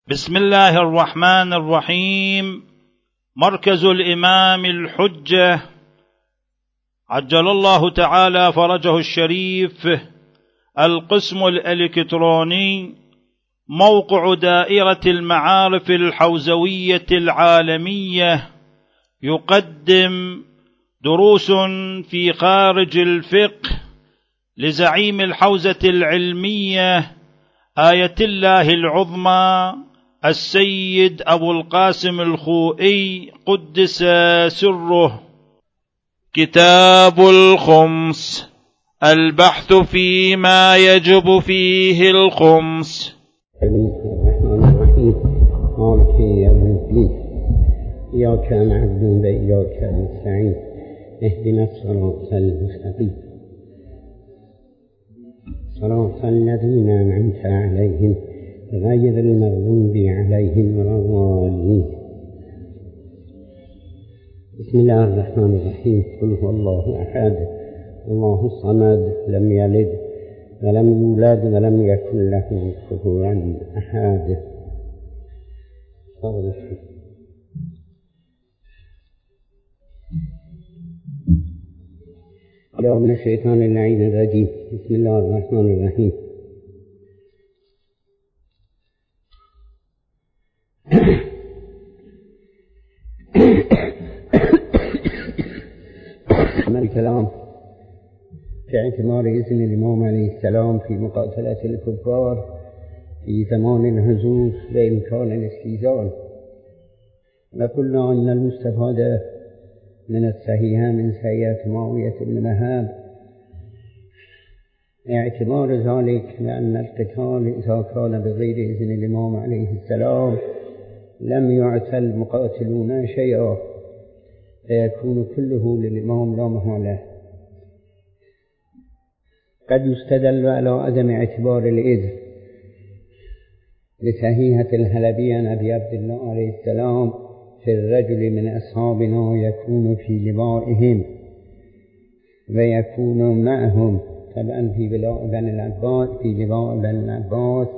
بسم الله الرحمن الرحيم. مركز الإمام الحجة عجل الله تعالى فرجه الشريف، القسم الإلكتروني، موقع دائرة المعارف الحوزوية العالمية، يقدم دروس في خارج الفقه لزعيم الحوزة العلمية آية الله العظمى السيد أبو القاسم الخوئي قدس سره. كتاب الخمس، البحث فيما يجب فيه الخمس. الرحمن الرحيم مالك يوم الدين، إياك نعبد وإياك نستعين، اهدنا الصراط المستقيم، صراط الذين أنعمت عليهم غير المغضوب عليهم ولا الضالين. بسم الله الرحمن الرحيم. قل هو الله أحد الله الصمد، لم يلد ولم يولد ولم يكن له كفوا أحد. أعوذ من الشيطان اللعين الرجيم. بسم الله الرحمن الرحيم. أما الكلام في اعتبار إذن الإمام عليه السلام في مقاتلة الكفار في زمان الهزوف بإمكان الاستئذان، وقلنا أن المستفاد من الصحيحة من سيئة معاوية بن مهاب اعتبار ذلك لأن القتال إذا كان بغير إذن الإمام عليه السلام لم يعطى المقاتلون شيئا، فيكون كله للإمام لا محالة. قد يستدل على عدم اعتبار الإذن لصحيحة الحلبي عن أبي عبد الله عليه السلام في الرجل من أصحابنا يكون في لبائهم ويكون معهم، طبعا في لباء بني العباس،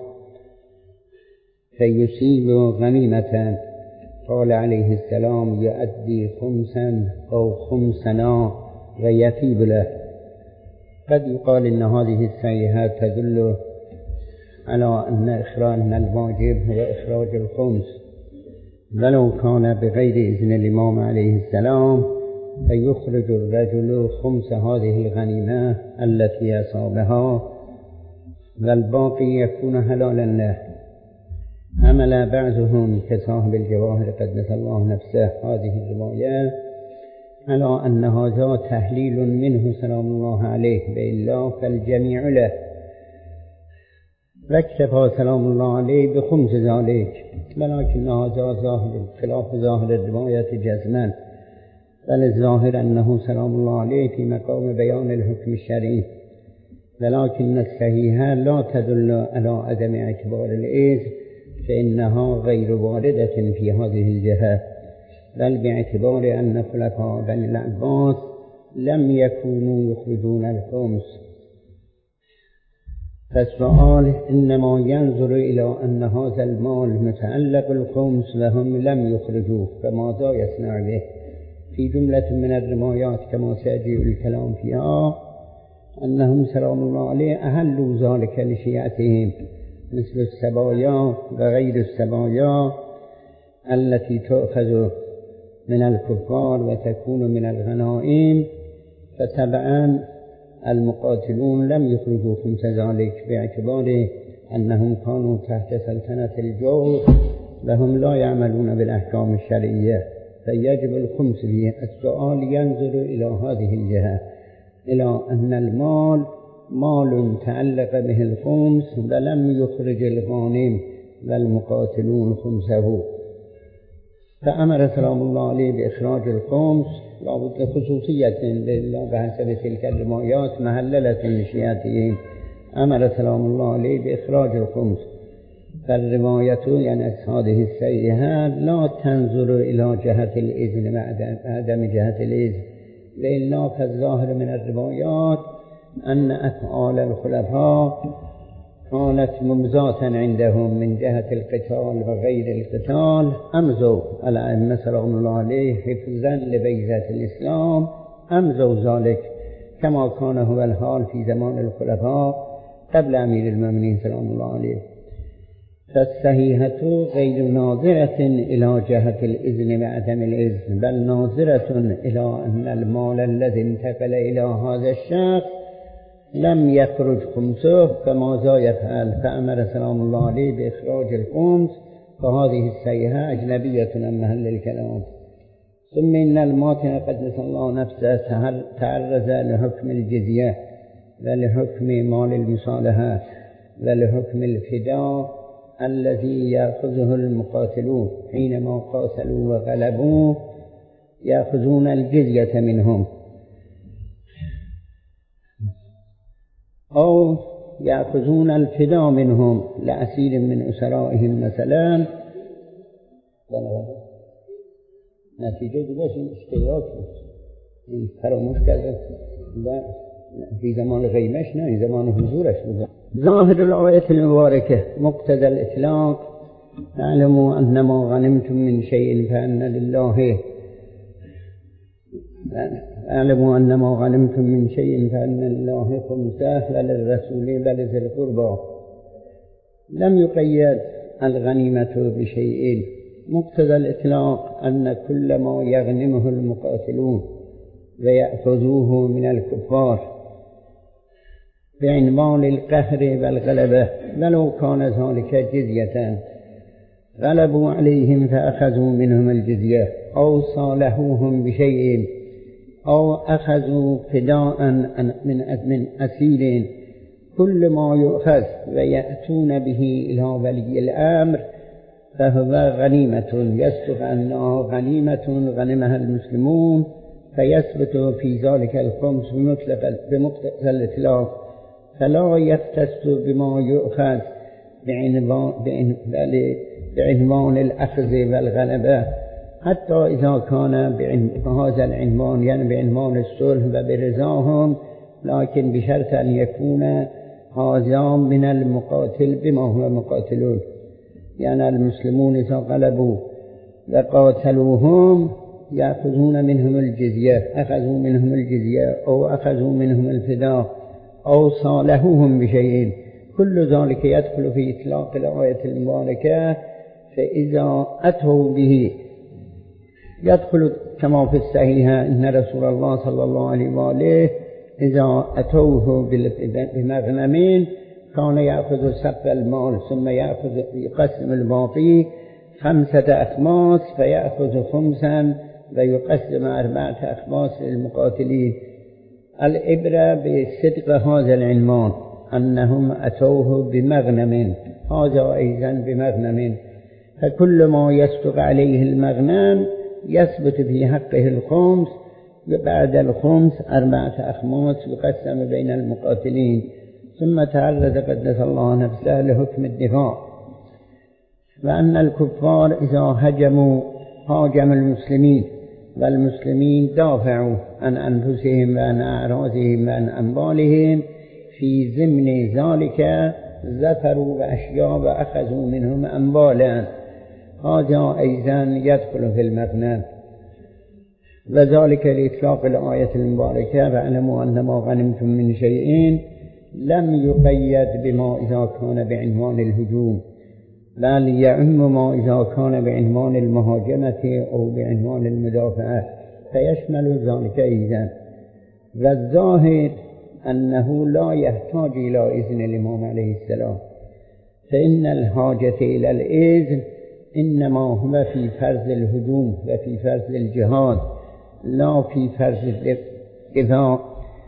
فيصيب غنيمة. قال عليه السلام: يؤدي خمسا أو خمسنا ويطيب له. قد يقال إن هذه الصحيحات تدل على أن الواجب هو إخراج الخمس، ولو كان بغير إذن الإمام عليه السلام فيخرج الرجل خمس هذه الغنيمة التي أصابها، والباقي يكون حلالا له. عمل بعضهم كصاحب الجواهر قدس الله نفسه هذه الرواية على أن هذا تهليل منه سلام الله عليه، بإلا فالجميع له، واكتفى سلام الله عليه بخمس ذلك، ولكن هذا ظاهر خلاف ظاهر الرواية جزما، بل الظاهر أنه سلام الله عليه في مقام بيان الحكم الشرعي، ولكن الصحيحة لا تدل على عدم اعتبار الإذن، فإنها غير واردة في هذه الجهة، بل باعتبار أن خلفاء بني العباس لم يكونوا يخرجون الخمس. فالسؤال إنما ينظر إلى أن هذا المال متعلق الخمس وهم لم يخرجوه، فماذا يصنع به؟ في جملة من الروايات كما سيجيء الكلام فيها أنهم سلام الله عليه أهلوا ذلك لشيعتهم، مثل السبايا وغير السبايا التي تؤخذ من الكفار وتكون من الغنائم، فتبعا المقاتلون لم يخرجوا خمس ذلك باعتبار أنهم كانوا تحت سلطنة الجور وهم لا يعملون بالأحكام الشرعية، فيجب الخمس فيه. السؤال ينظر إلى هذه الجهة، إلى أن المال مال تعلق به الخمس ولم يخرج الغانم والمقاتلون خمسه، فأمر سلام الله عليه بإخراج الخمس لابد خصوصية لله بحسب تلك الروايات محللة لشيعتهم، أمر سلام الله عليه بإخراج الخمس. فالرواية يعني هذه الصحيحة لا تنظر إلى جهة الإذن عدم جهة الإذن، لأن فالظاهر من الروايات أن أفعال الخلفاء كانت ممزاة عندهم من جهة القتال وغير القتال أمزوا الأئمة سلام الله عليه حفظا لبيزة الإسلام، أمزوا ذلك كما كان هو الحال في زمان الخلفاء قبل أمير المؤمنين سلام الله عليه. فالصحيحة غير ناظرة إلى جهة الإذن وعدم الإذن، بل ناظرة إلى أن المال الذي انتقل إلى هذا الشخص لم يخرج خمسه كما يفعل، فأمر سلام الله عليه بإخراج الخمس، فهذه الصحيحة أجنبية عن محل الكلام. ثم إن الماتن قدس الله نفسه تعرض لحكم الجزية ولحكم مال المصالحة ولحكم الفداء الذي يأخذه المقاتلون حينما قاتلوا وغلبوا، يأخذون الجزية منهم أو يأخذون الفداء منهم لأسير من أسرائهم مثلا. نتیجه دیگه این اشتراک این فراموش کرده في زمان غیبش نه، این زمان حضورش بود. ظاهر الآية المباركة مقتضى الإطلاق: اعلموا أن ما غنمتم من شيء فأن لله خمسه وللرسول ولذي القربى. لم يقيد الغنيمة بشيء. مقتضى الإطلاق أن كل ما يغنمه المقاتلون ويأخذوه من الكفار بعنوان القهر والغلبة ولو كان ذلك جزية غلبوا عليهم فأخذوا منهم الجزية أو صالحوهم بشيء أو أخذوا فداء من أسير، كل ما يؤخذ ويأتون به إلى ولي الأمر فهو غنيمة، يصدق أنه غنيمة غنمها المسلمون، فيثبت في ذلك الخمس بمقتضى الإطلاق، فلا يختص بما يؤخذ بعنوان الأخذ والغلبة، حتى إذا كان بهذا العنوان يعني بعنوان الصلح وبرضاهم، لكن بشرط أن يكون هذا من المقاتل بما هو مقاتلون. يعني المسلمون إذا غلبوا وقاتلوهم يأخذون منهم الجزية، أخذوا منهم الجزية أو أخذوا منهم الفداء أو صالحوهم بشيء، كل ذلك يدخل في إطلاق الآية المباركة. فإذا أتوا به يدخل كما في الصحيحة أن رسول الله صلى الله عليه وآله إذا أتوه بمغنم كان يأخذ سقف المال ثم يقسم الباقي 5 أخماس، فيأخذ 5 ويقسم 4 أخماس للمقاتلين. العبرة بصدق هذا العنوان أنهم أتوه بمغنم، هذا أيضا بمغنم، فكل ما يصدق عليه المغنم يثبت في حقه الخمس، وبعد الخمس 4 أخماس يقسم بين المقاتلين. ثم تعرض قدس الله نفسه لحكم الدفاع، وأن الكفار إذا هاجموا المسلمين والمسلمين دافعوا عن أنفسهم وعن أعراضهم وعن أموالهم، في ضمن ذلك ظفروا بأشياء وأخذوا منهم أموالا، هذا أيضا يدخل في المغنم. وذلك لإطلاق الآية المباركة: واعلموا أن ما غنمتم من شيء لم يقيد بما إذا كان بعنوان الهجوم، بل يعم ما إذا كان بعنوان المهاجمة أو بعنوان المدافعة، فيشمل ذلك أيضا. والظاهر أنه لا يحتاج إلى إذن الإمام عليه السلام، فإن الحاجة إلى الإذن إنما هو في فرض الهجوم وفي فرض الجهاد، لا في فرض الدفاع،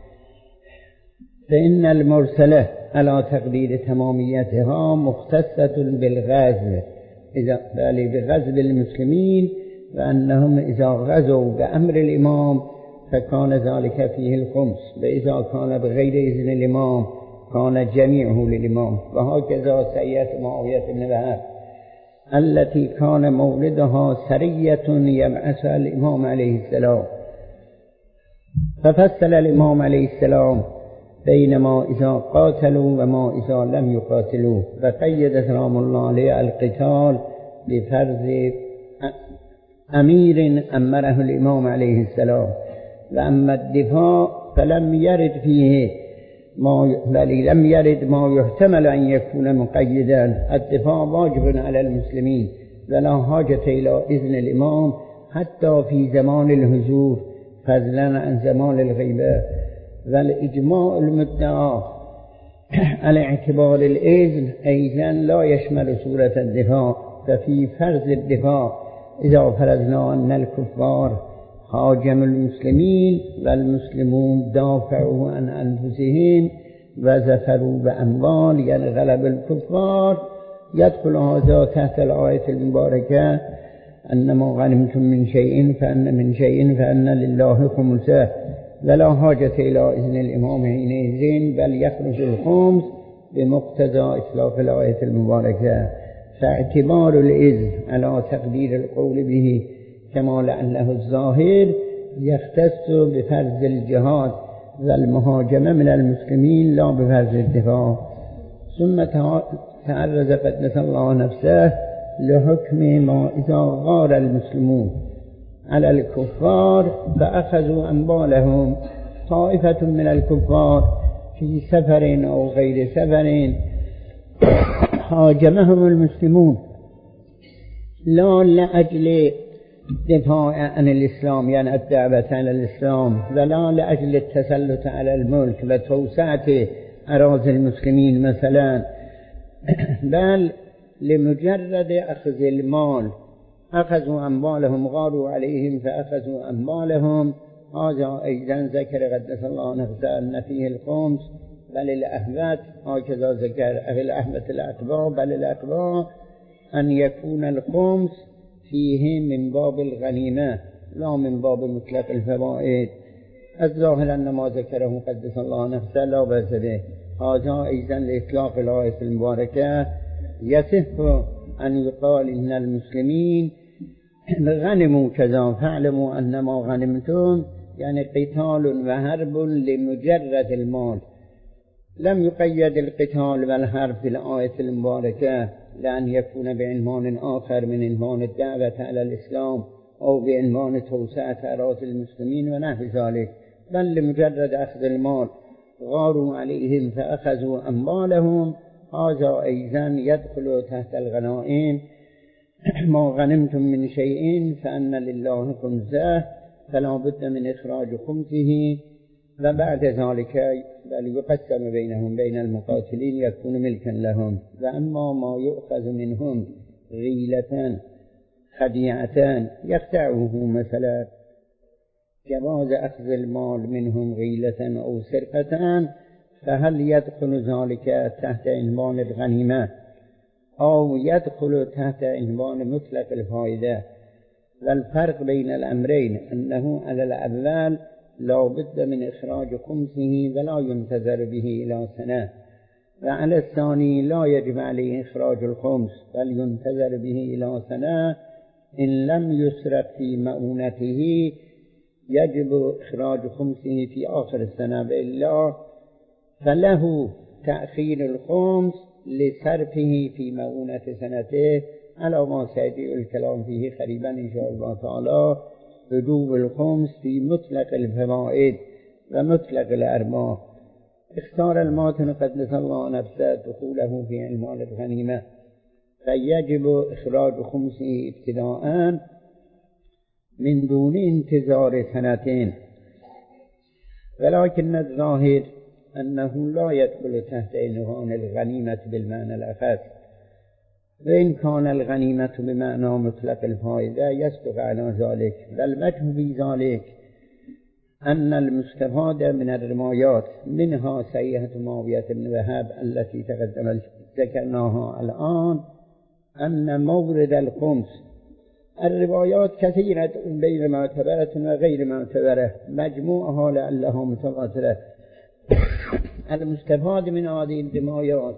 فإن المرسلة على تقدير تماميتها مختصة بالغزو، بغزو المسلمين، وأنهم إذا غزوا بأمر الإمام فكان ذلك فيه الخمس، وإذا كان بغير إذن الإمام كان جميعه للإمام. وهكذا سيئة معاوية بن وهب التي كان مولدها سرية يبعثها الإمام عليه السلام، ففصل الإمام عليه السلام بين ما إذا قاتلوا وما إذا لم يقاتلوا. وقيد سلام الله عليه القتال بفرض أمير أمره الإمام عليه السلام. وأما الدفاع فلم يرد فيه لم يرد ما يحتمل أن يكون مقيدا. الدفاع واجب على المسلمين ولا حاجة إلى إذن الإمام حتى في زمان الهجوم فضلا عن زمان الغيبة. والإجماع المدعى على اعتبار الإذن أيضا لا يشمل صورة الدفاع. ففي فرض الدفاع إذا فرضنا أن الكفار هاجموا المسلمين والمسلمون دافعوا عن أنفسهم وزفروا بأموال يعني غلب الكفار، يدخل هذا تحت الآية المباركة أنما غنمتم من شيء فأن لله خمسه ولا حاجة إلى إذن الإمام حينئذ بل يخرج الخمس بمقتضى إطلاق الآية المباركة. فاعتبار الإذن على تقدير القول به كما لعله الظاهر يختص بفرض الجهاد والمهاجمة من المسلمين لا بفرض الدفاع. ثم تعرض قدس الله نفسه لحكم ما إذا غار المسلمون على الكفار فأخذوا أموالهم. طائفة من الكفار في سفر أو غير سفر هاجمهم المسلمون لا لأجل دفاع عن الإسلام يعني الدعوة على الإسلام ولا لأجل التسلط على الملك وتوسعة أراضي المسلمين مثلا، بل لمجرد أخذ المال. أخذوا أموالهم غاروا عليهم فأخذوا أموالهم. هذا أيضا ذكر قدس الله نفسه أن فيه الخمس بل الأهبات هكذا ذكر أهل الأهبة الأتباع بل الأتباع أن يكون الخمس فيه من باب الغنيمة لا من باب مطلق الفوائد. الظاهر أن ما ذكره قدس الله نفسه لا بأس به. هذا أيضا لإطلاق الآية المباركة يصح أن يقال إن المسلمين غنموا كذا فاعلموا أن ما غنمتم يعني قتال وحرب لمجرد المال. لم يقيد القتال والحرب في الآية المباركة لأن يكون بعنوان آخر من عنوان الدعوة على الإسلام أو بعنوان توسعة أراضي المسلمين ونحو ذلك، بل لمجرد أخذ المال. غاروا عليهم فأخذوا أموالهم. هذا أيضا يدخل تحت الغنائم. ما غنمتم من شيء فأن لله خمسه فلا بد من إخراج خمسه وبعد ذلك بل يقسم بينهم بين المقاتلين يكون ملكا لهم. وأما ما يؤخذ منهم غيلة خديعة يخدعه مثلا جواز أخذ المال منهم غيلة أو سرقة فهل يدخل ذلك تحت عنوان الغنيمة أو يدخل تحت عنوان مطلق الفائدة؟ والفرق بين الأمرين أنه على الأول لا بد من إخراج خمسه ولا ينتظر به إلى سنة، وعلى الثاني لا يجب عليه إخراج الخمس بل ينتظر به إلى سنة. إن لم يسرق في مؤونته يجب إخراج خمسه في آخر السنة وإلا فله تأخير الخمس لصرفه في مؤونة سنته على ما سيأتي الكلام فيه قريبا إن شاء الله تعالى. وجوب الخمس في مطلق الفوائد ومطلق الأرباح. اختار الماتن قدس الله نفسه دخوله في عنوان الغنيمة فيجب إخراج خمسه ابتداء من دون انتظار سنتين، ولكن الظاهر أنه لا يدخل تحت عنوان الغنيمة بالمعنى الأخص. وإن كان الغنيمة بمعنى مطلق الفائدة يصدق على ذلك. والوجه في ذلك أن المستفاد من الرمايات منها سيئة معاوية بن وهب التي تقدم ذكرناها الآن أن مورد الخمس. الروايات كثيرة بين معتبرة وغير معتبرة مجموعها لعلها متواترة. المستفاد من هذه الروايات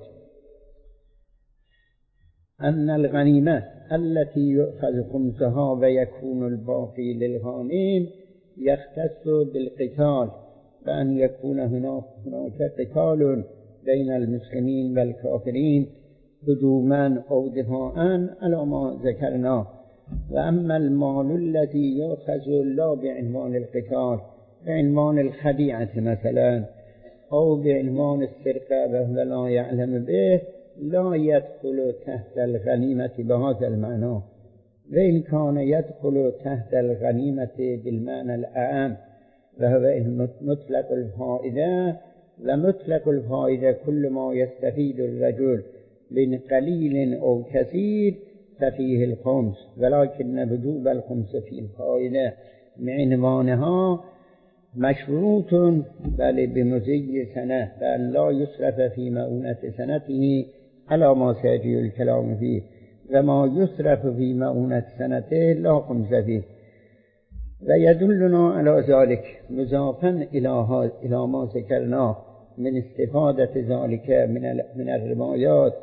أن الغنيمة التي يؤخذ خمسها ويكون الباقي للغانم يختص بالقتال بأن يكون هناك قتال بين المسلمين والكافرين هجوما أو دفاعا على ما ذكرنا. وأما المال الذي يؤخذ لا بعنوان القتال، بعنوان الخديعة مثلا، أو بعنوان السرقة وهو لا يعلم به، لا يدخل تحت الغنيمة بهذا المعنى، وإن كان يدخل تحت الغنيمة بالمعنى الأعم وهو مطلق الفائدة. ومطلق الفائدة كل ما يستفيد الرجل من قليل أو كثير ففيه الخمس، ولكن وجوب الخمس في الفائدة بعنوانها مشروط بل بمضي سنة، بأن لا يصرف في مؤونة سنته على ما سيجي الكلام فيه، وما يصرف في مؤونة سنته لا خمس فيه. ويدلنا على ذلك مضافا إلى ما ذكرناه من استفادة ذلك من الروايات،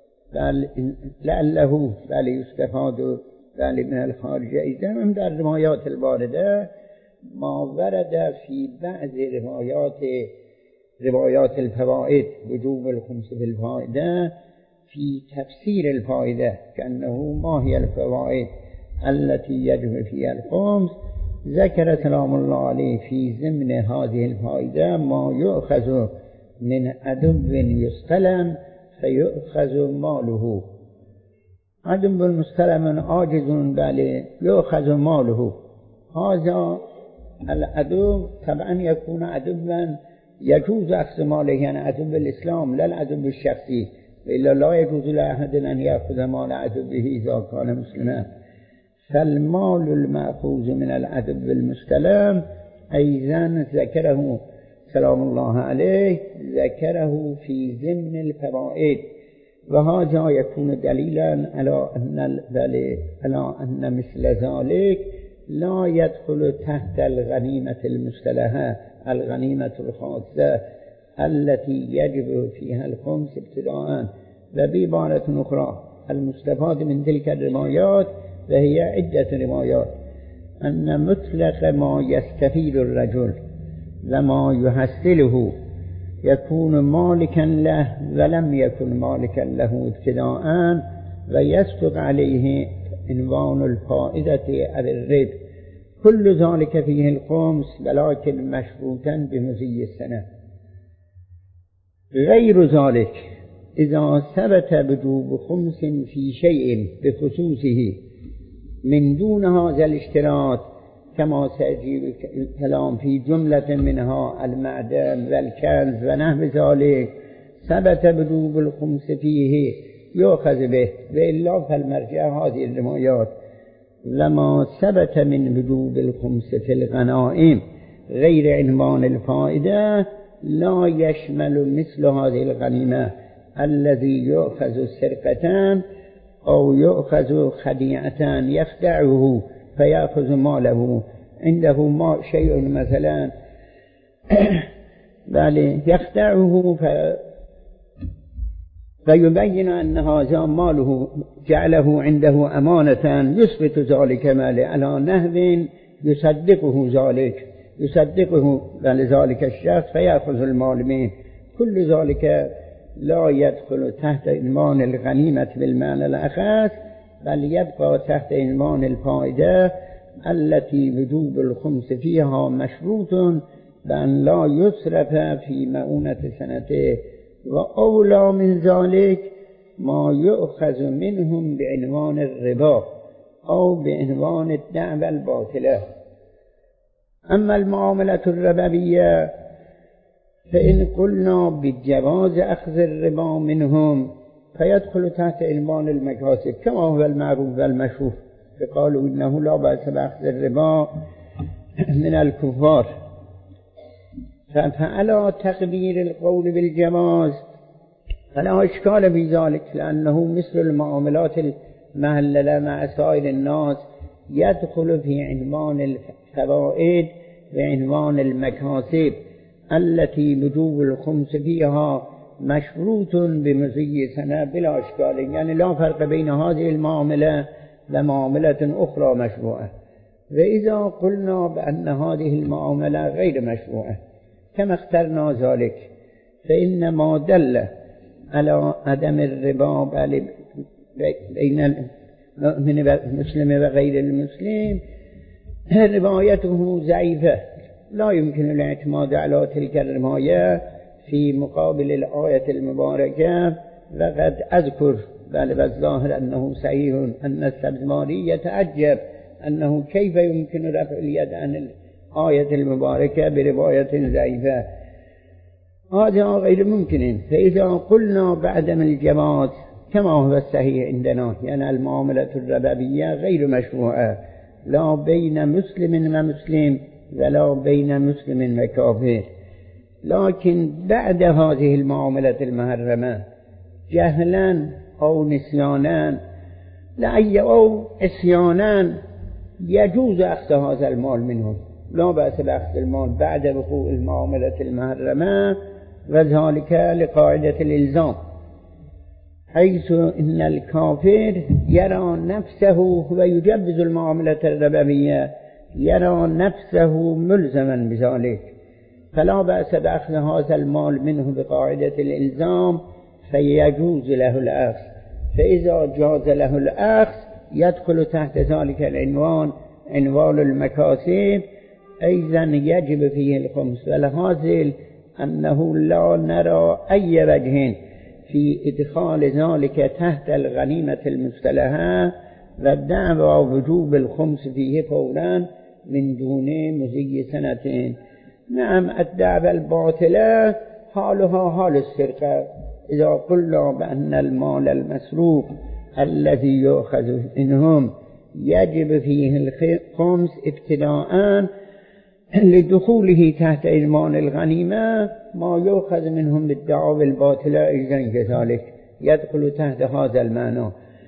لعله بل يستفاد بل من الخارج أيضا من الروايات الواردة ما ورد في بعض روايات الفوائد وجوب الخمس في الفائدة في تفسير الفائدة، كأنه ما هي الفوائد التي يجب فيها الخمس. ذكر سلام الله عليه في ضمن هذه الفائدة ما يؤخذ من عدو يستلم فيؤخذ ماله. عدو مستلم عاجز بل يؤخذ ماله، هذا العدو طبعا يكون عدوا يجوز أخذ ماله، يعني عدو الإسلام لا العدو الشخصي، إلا لا يجوز لأحد أن يأخذ مال عدوه إذا كان مسلما. فالمال المأخوذ من العدو المستلم أيضا ذكره سلام الله عليه، ذكره في ضمن الفوائد، وهذا يكون دليلا على أن مثل ذلك لا يدخل تحت الغنيمة المستلهة، الغنيمة الخاصة التي يجب فيها الخمس ابتداء. وبعبارة أخرى المستفاد من تلك الروايات، وهي عدة روايات، أن مطلق ما يستفيد الرجل وما يحصله يكون مالكا له ولم يكن مالكا له ابتداء، ويصدق عليه عنوان الفائدة أو الربح، كل ذلك فيه الخمس ولكن مشروطا بمضي السنة. غير ذلك إذا ثبت وجوب خمس في شيء بخصوصه من دون هذا الاشتراط، كما سيجي الكلام في جملة منها المعدن والكنز ونحو ذلك، ثبت وجوب الخمس فيه يؤخذ به، وإلا فالمرجع هذه الروايات. لما ثبت من وجوب الخمس في الغنائم غير عنوان الفائدة لا يشمل مثل هذه الغنيمة الذي يؤخذ سرقتان أو يؤخذ خديعة يخدعه فيأخذ ماله، عنده ما شيء مثلا بل يخدعه فيبين أن هذا ماله جعله عنده أمانة، يثبت ذلك ماله على نحو يصدقه ذلك الشخص فيأخذ المال منه. كل ذلك لا يدخل تحت عنوان الغنيمة بالمعنى الأخص، بل يبقى تحت عنوان الفائدة التي وجوب الخمس فيها مشروط بأن لا يصرف في مؤونة سنته. وأولى من ذلك ما يؤخذ منهم بعنوان الربا أو بعنوان الدعوى الباطلة. أما المعاملة الربوية فإن قلنا بجواز أخذ الربا منهم فيدخل تحت عنوان المكاسب كما هو المعروف والمشهور، فقالوا إنه لا بأس بأخذ الربا من الكفار. فعلى تقدير القول بالجواز فلا إشكال في ذلك، لأنه مثل المعاملات المهللة مع سائر الناس يدخل في عنوان الفوائد وعنوان المكاسب التي وجوب الخمس فيها مشروط بمضي سنة بلا إشكال، يعني لا فرق بين هذه المعاملة ومعاملة أخرى مشروعة. وإذا قلنا بأن هذه المعاملة غير مشروعة كما اخترنا ذلك، فإن ما دل على عدم الربا بين المسلم وغير المسلم روايته ضعيفة، لا يمكن الاعتماد على تلك الرواية في مقابل الآية المباركة. وقد أذكر بل بالظاهر أنه صحيح أن السبزواري يتعجب أنه كيف يمكن رفع اليد عن الآية المباركة برواية ضعيفة، هذا غير ممكن. فإذا قلنا بعدم الجواز كما هو الصحيح عندنا، يعني المعاملة الربوية غير مشروعة لا بين مسلم ومسلم ولا بين مسلم وكافر، لكن بعد هذه المعاملة المحرمة جهلا أو نسيانا أو عصيانا يجوز أخذ هذا المال منهم، لا بأس بأخذ المال بعد وقوع المعاملة المحرمة، وذلك لقاعدة الإلزام، حيث إن الكافر يرى نفسه ويجوز المعاملة الربوية، يرى نفسه ملزما بذلك، فلا بأس بأخذ هذا المال منه بقاعدة الإلزام، فيجوز له الأخذ. فإذا جاز له الأخذ يدخل تحت ذلك العنوان عنوان المكاسب، أيضا يجب فيه الخمس. والحاصل أنه لا نرى أي وجه في إدخال ذلك تحت الغنيمة المصطلحة والدعوى وجوب الخمس فيه فورا من دون مضي سنة. نعم، الدعوى الباطلة حالها حال السرقة، إذا قلنا بأن المال المسروق الذي يؤخذ منهم يجب فيه الخمس ابتداء لدخوله تحت عنوان الغنيمة، ما يؤخذ منهم بالدعوى الباطلة أيضا كذلك يدخل تحت هذا المعنى،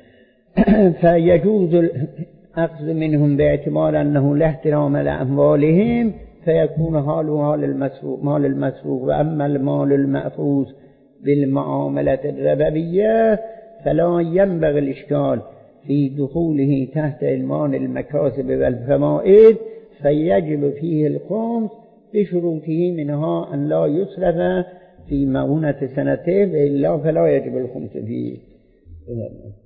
فيجوز الأخذ منهم باعتبار أنه لا احترام لأموالهم، فيكون حاله حال المسروق مال المسروق. وأما المال المأخوذ بالمعاملة الربوية فلا ينبغي الإشكال في دخوله تحت عنوان المكاسب والفوائد، فيجب فيه الخمس بشروطه، منها أن لا يصرف في مؤونة سنته، وإلا فلا يجب الخمس فيه.